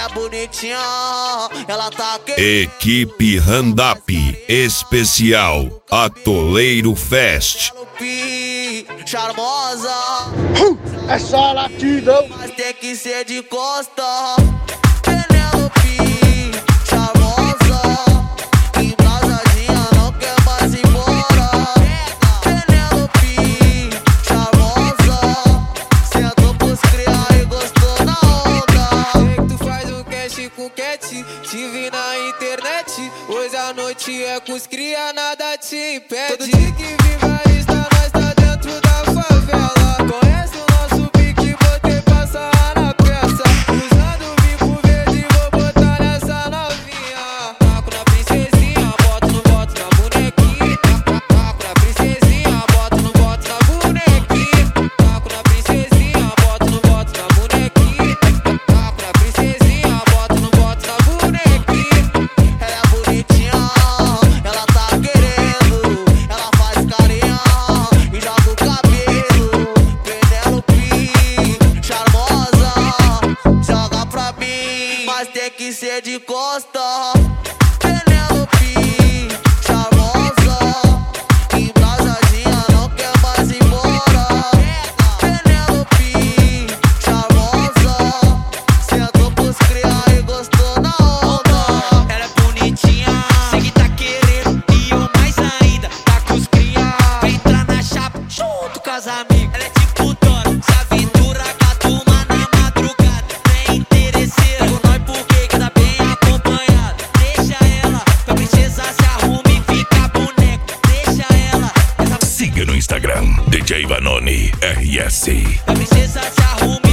bonitinha, ela tá querendo. Equipe Randap Especial Atoleiro Fest. Charmosa, é só latidão, mas tem que ser de costa. Penelope, charmosa, embrasadinha, não quer mais ir embora. Penelope, charmosa, sentou pros cria e gostou na onda. Sei que tu faz um cash com cat, te vi na internet. Hoje a noite é com os cria, nada te impede. Todo dia que vi varista, nós tá dentro da favela. Conhece o nosso pique, botei passar na peça. Usando o bico verde, vou botar nessa novinha. Taco na princesinha, boto no boto na bonequinha. Taco na princesinha, boto no boto na bonequinha. Taco na princesinha, boto no boto na bonequinha. Taco na princesinha, boto no boto na bonequinha. Ela é bonitinha, ela tá querendo. Ela faz carinha e joga o cabelo. Penelope, charmosa, joga pra mim, mas tem que ser de costa. Penelope, charmosa, embrasadinha, não quer mais ir embora. Penelope, charmosa, sentou pros cria e gostou na onda. Ela é bonitinha, sei que tá querendo. E eu mais ainda, tá com os cria. Vem entrar na chapa, junto com as amigas. Ela é tipo Dora, se aventura com a turma na madrugada. Tem interesseira com nós porque que tá bem acompanhada. Deixa ela, pra princesa se arruma e fica boneco. Deixa ela, Siga no Instagram DJ Vanoni RS. pra princesa se arruma